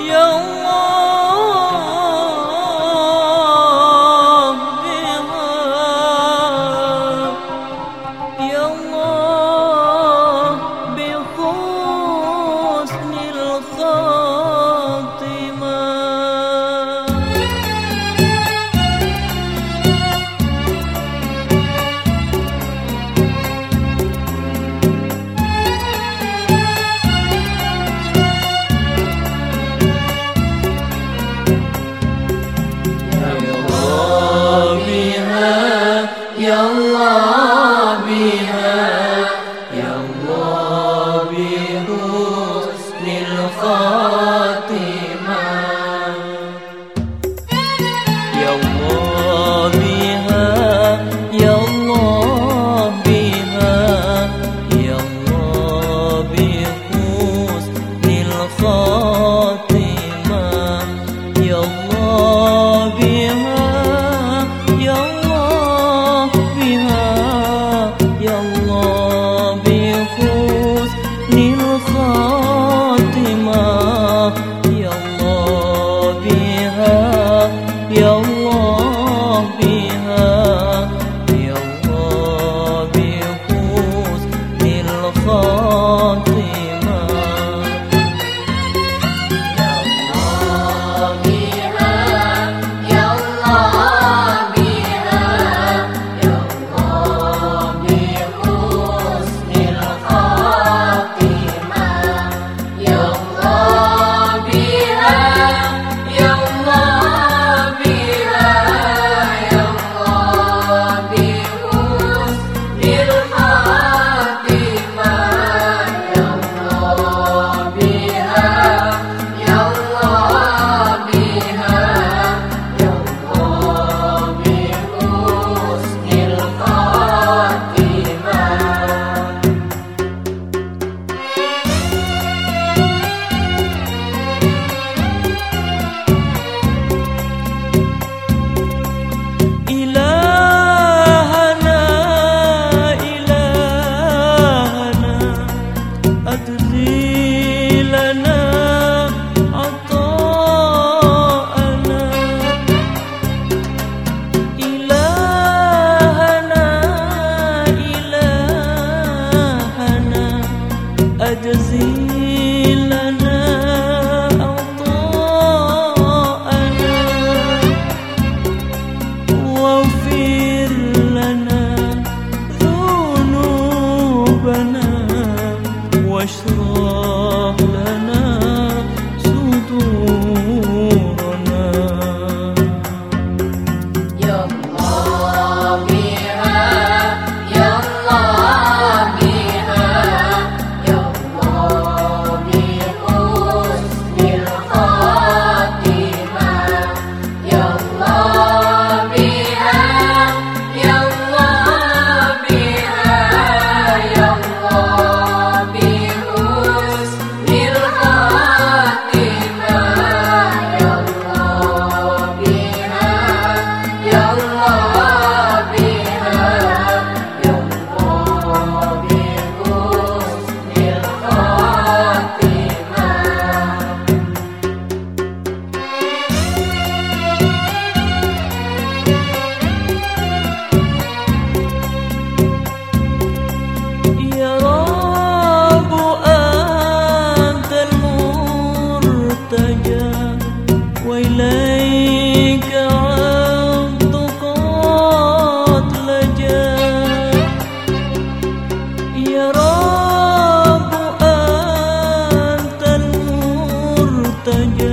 Ya Allah biha, Ya Allah bi husnil khatimah. Ya Allah biha, Ya Allah bi husnil khatimah. Ya Allah biha, Ya Allah biha, Ya Allah bi husnil khatimah. Ya Allah biha, Ya Allah biha, Ya Allah bi husnil khatimah. Ya Allah biha, Ya Allah biha, Ya Allah bi husnil khatimah. أجزي لنا عطاءنا واغفر لنا ذنوبنا واشرح لنا صدورنا. Ya Allah biha, Ya Allah biha, Ya Allah bi husnil khatimah. Ya Allah biha, Ya Allah biha, Ya Allah bi husnil khatimah. Ya Allah biha, Ya Allah biha, Ya Allah bi husnil khatimah. Ya Rabb antal murtaja wa ilaika abdu qad laja. Ya Rabb antal murtaja